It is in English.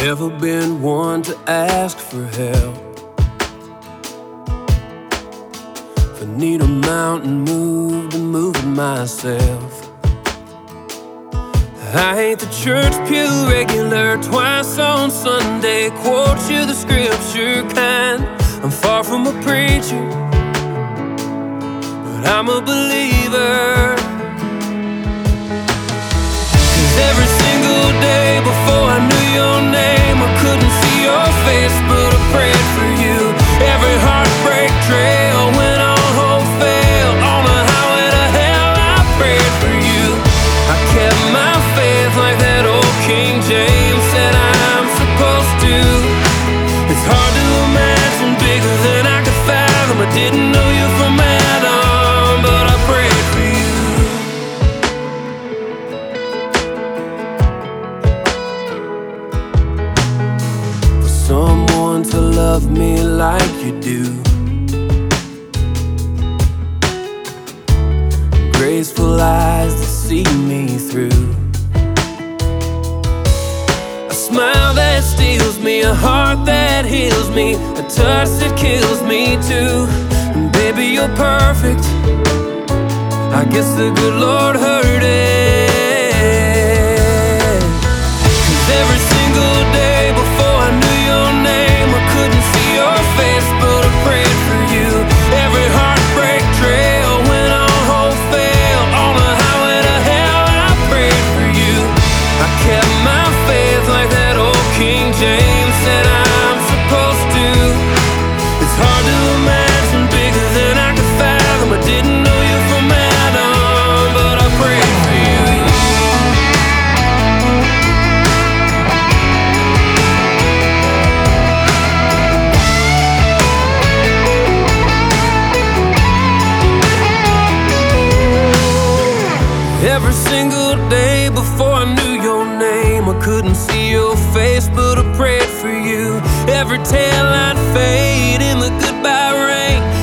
Never been one to ask for help. If I need a mountain moved, I'm moving myself. I ain't the church pew regular, twice on Sunday, quote you the scripture kind. I'm far from a preacher, but I'm a believer. 'Cause every single day before I knew your name, I couldn't see your face, but I prayed for you. Every heartbreak trail went on hope fail. On the highway to hell, I prayed for you. I kept my faith like that old King James said I'm supposed to. It's hard to imagine bigger than I could fathom. I didn't know you from Adam, but I prayed for you. For someone to love me like you do, graceful eyes to see me through, a smile that steals me, a heart that heals me, a touch that kills me too. And baby, you're perfect. I guess the good Lord heard it. 'Cause every single day before I knew your name, I couldn't see your face, but I prayed for you. Every heartbreak trail went on hope fail. On the highway to hell, I prayed for you. I kept my faith like that old King James said I'm supposed to. It's hard to imagine bigger than I could fathom. I didn't know you from Adam, but I prayed for you. Every single day before I knew your name, I couldn't see your face, but I prayed for you. Every tail I'd fade in the goodbye rain,